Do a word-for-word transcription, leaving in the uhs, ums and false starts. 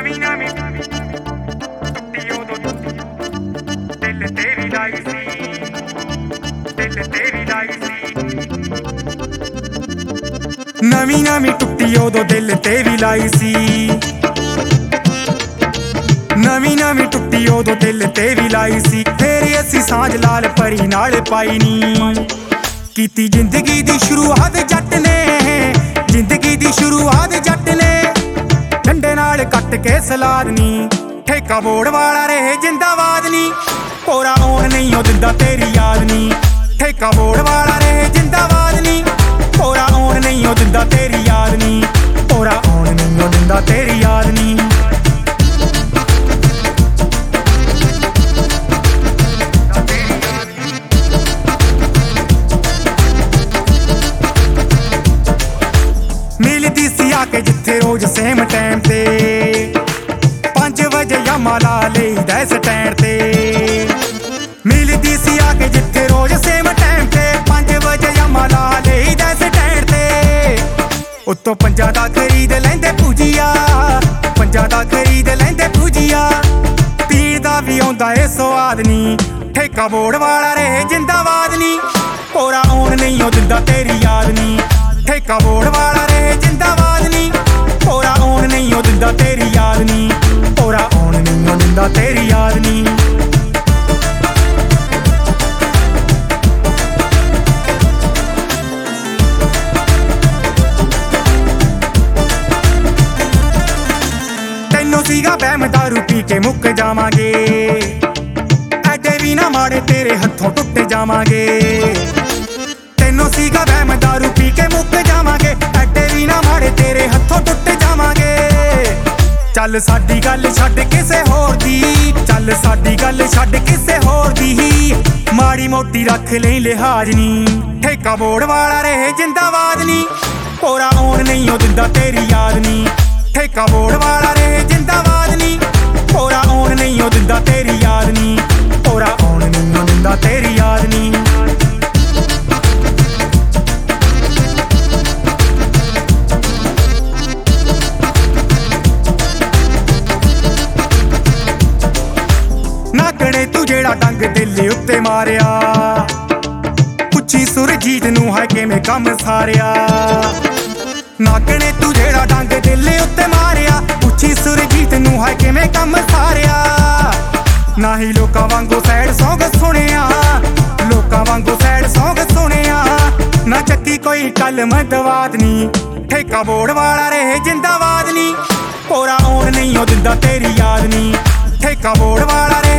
ਨਵੀਂ ਨਵੀਂ ਟੁੱਟੀ ਉਦੋਂ ਦਿਲ ਤੇ ਵੀ ਲਾਈ ਸੀ, ਦਿਲ ਤੇ ਵੀ ਲਾਈ ਸੀ। ਨਵੀਂ ਨਵੀਂ ਟੁੱਟੀ ਉਦੋਂ ਦਿਲ ਤੇ ਵੀ ਲਾਈ ਸੀ, ਨਵੀਂ ਨਵੀਂ ਟੁੱਟੀ ਉਦੋਂ ਦਿਲ ਤੇ ਵੀ ਲਾਈ ਸੀ। ਫੇਰ ਅਸੀਂ ਸਾਂਝ ਲਾਲ ਪਰੀ ਨਾਲ ਪਾਈ ਨੀ, ਕੀਤੀ ਜ਼ਿੰਦਗੀ ਦੀ ਸ਼ੁਰੂਆਤ ਜੱਟ ਨੇ, ਜ਼ਿੰਦਗੀ ਦੀ ਸ਼ੁਰੂਆਤ ਜੱਟ ਨੇ। ਡੰਡੇ ਨਾਲ ਕੱਟ ਕੇ ਸਲਾਦ ਨੀ, ਠੇਕਾ ਬੋੜ ਵਾਲਾ ਰਹੇ ਜਿੰਦਾਬਾਦ ਨੀ। ਪੋਰਾ ਆਉਣ ਨਹੀਂ ਉਹ ਦਿੰਦਾ ਤੇਰੀ ਯਾਦ ਨੀ, ਠੇਕਾ ਬੋੜ ਵਾਲਾ ਰਹੇ ਜਿੰਦਾਬਾਦ ਨੀ। ਪੋਰਾ ਆਉਣ ਨਹੀਂ ਉਹ ਦਿੰਦਾ ਤੇਰੀ ਯਾਦ ਨੀ, ਪੋਰਾ ਆਉਣ ਨਹੀਂ ਉਹ ਦਿੰਦਾ ਤੇਰੀ ਯਾਦ ਨੀ। ਮਿਲਦੀ ਸੀ ਆ ਕੇ ਜਿੱਥੇ ਰੋਜ਼ ਸੇਮ ਟਾਈਮ ਤੇ, ਪੰਜ ਵਜੇ ਯਾਮਾ ਲਾ ਲਈਦਾ ਸਟੈਂਡ ਤੇ। ਮਿਲਦੀ ਸੀ ਆ ਕੇ ਜਿੱਥੇ ਰੋਜ਼ ਸੇਮ ਟਾਈਮ ਤੇ, ਪੰਜ ਵਜੇ ਯਾਮਾ ਲਾ ਲਈਦਾ ਸਟੈਂਡ ਤੇ। ਉੱਤੋਂ ਪੰਜਾਂ ਦਾ ਖਰੀਦ ਲੈਂਦੇ ਭੁਜੀਆ, ਪੰਜਾਂ ਦਾ ਖਰੀਦ ਲੈਂਦੇ ਭੁਜੀਆ। ਪੀਣ ਦਾ ਵੀ ਆਉਂਦਾ ਏ ਸਵਾਦ ਨੀ, ਠੇਕਾ ਬੋੜ ਵਾਲਾ ਰਹੇ ਜਿੰਦਾਬਾਦ ਨੀ। ਪੋਰਾ ਆਉਣ ਨਹੀਂ ਉਹ ਦਿੰਦਾ ਤੇਰੀ ਯਾਦ ਨੀ, ਠੇਕਾ ਬੋੜ ਵਾਲਾ ਰਹੇ ਜਿੰਦਾਬਾਦ ਨੀ। ਪੋਰਾ ਆਉਣ ਨਹੀਂ ਉਹ ਦਿੰਦਾ ਤੇਰੀ ਯਾਦ ਨੀ, ਪੋਰਾ ਆਉਣ ਨਹੀਂ ਉਹ ਦਿੰਦਾ ਤੇਰੀ ਯਾਦ ਨੀ। ਤੈਨੂੰ ਸੀਗਾ ਵਹਿਮ ਦਾਰੂ ਪੀ ਕੇ ਮੁੱਕ ਜਾਵਾਂਗੇ, ਐਡੇ ਵੀ ਨਾ ਮਾੜੇ ਤੇਰੇ ਹੱਥੋਂ ਟੁੱਟ ਜਾਵਾਂਗੇ। ਤੈਨੂੰ ਸੀਗਾ ਵਹਿਮ ਦਾਰੂ ਪੀ ਕੇ ਮੁੱਕ ਜਾਵਾਂਗੇ, ਐਡੇ ਵੀ ਨਾ ਮਾੜੇ ਤੇਰੇ ਹੱਥੋਂ ਟੁੱਟ ਜਾਵਾਂਗੇ। ਚੱਲ ਸਾਡੀ ਗੱਲ ਛੱਡ ਕਿਸੇ ਹੋਰ ਦੀ, ਚੱਲ ਸਾਡੀ ਗੱਲ ਛੱਡ ਕਿਸੇ ਹੋਰ ਦੀ। ਮਾੜੀ ਮੋਟੀ ਰੱਖ ਲਈ ਲਿਹਾਜ਼ ਨੀ, ਠੇਕਾ ਬੋੜ ਵਾਲਾ ਰਹੇ ਜਿੰਦਾਬਾਦ ਨੀ। ਪੋਰਾ ਆਉਣ ਨਹੀਂ ਉਹ ਦਿੰਦਾ ਤੇਰੀ ਯਾਦ ਨੀ, ਠੇਕਾ ਬੋੜ ਵਾਲਾ ਰਹੇ ਜਿੰਦਾਬਾਦ ਨੀ। ਪੋਰਾ ਆਉਣ ਨਹੀਂ ਉਹ ਦਿੰਦਾ ਤੇਰੀ ਯਾਦ ਨੀ, ਪੋਰਾ ਆਉਣ ਨਹੀਂ ਉਹ ਦਿੰਦਾ ਤੇਰੀ ਯਾਦ ਨੀ। ਨਾਗਣੇ ਤੂੰ ਜਿਹੜਾ ਡੰਗ ਦਿਲ ਉੱਤੇ ਮਾਰਿਆ, ਪੁੱਛੀ ਸੁਰਜੀਤ ਨੂੰ ਹੈ ਕਿਵੇਂ ਕੰਮ ਸਾਰਿਆ। ਨਾਗਣੇ ਤੂੰ ਜਿਹੜਾ ਡੰਗ ਦਿਲ ਉੱਤੇ ਮਾਰਿਆ, ਪੁੱਛੀ ਸੁਰਜੀਤ ਨੂੰ ਹੈ ਕਿਵੇਂ ਕੰਮ ਸਾਰਿਆ। ਨਾ ਹੀ ਲੋਕਾਂ ਵਾਂਗੂ ਸੈਡ ਸੌਂਗ ਸੁਣਿਆ, ਲੋਕਾਂ ਵਾਂਗੂ ਸੈਡ ਸੌਂਗ ਸੁਣਿਆ। ਨਾ ਚੱਕੀ ਕੋਈ ਕਲਮ ਦਵਾਦ ਨੀ, ਠੇਕਾ ਬੋੜ ਵਾਲਾ ਰਹੇ ਜਿੰਦਾਬਾਦ ਨੀ। ਪੋਰਾ ਆਉਣ ਨਹੀਂ ਉਹ ਦਿੰਦਾ ਤੇਰੀ ਯਾਦ ਨੀ, ਠੇਕਾ ਬੋੜ ਵਾਲਾ